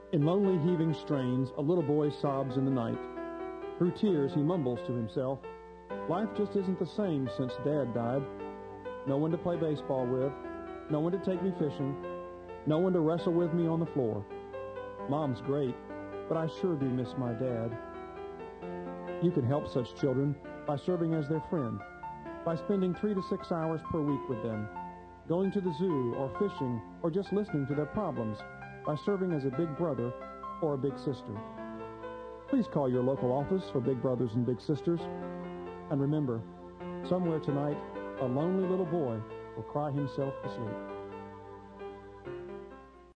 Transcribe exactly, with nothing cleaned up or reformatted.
In lonely, heaving strains, a little boy sobs in the night. Through tears, he mumbles to himself, "Life just isn't the same since Dad died. No one to play baseball with, no one to take me fishing, no one to wrestle with me on the floor. Mom's great, but I sure do miss my dad." You can help such children by serving as their friend, by spending three to six hours per week with them, going to the zoo or fishing or just listening to their problems, by serving as a big brother or a big sister. Please call your local office for Big Brothers and Big Sisters. And remember, somewhere tonight, a lonely little boy will cry himself to sleep.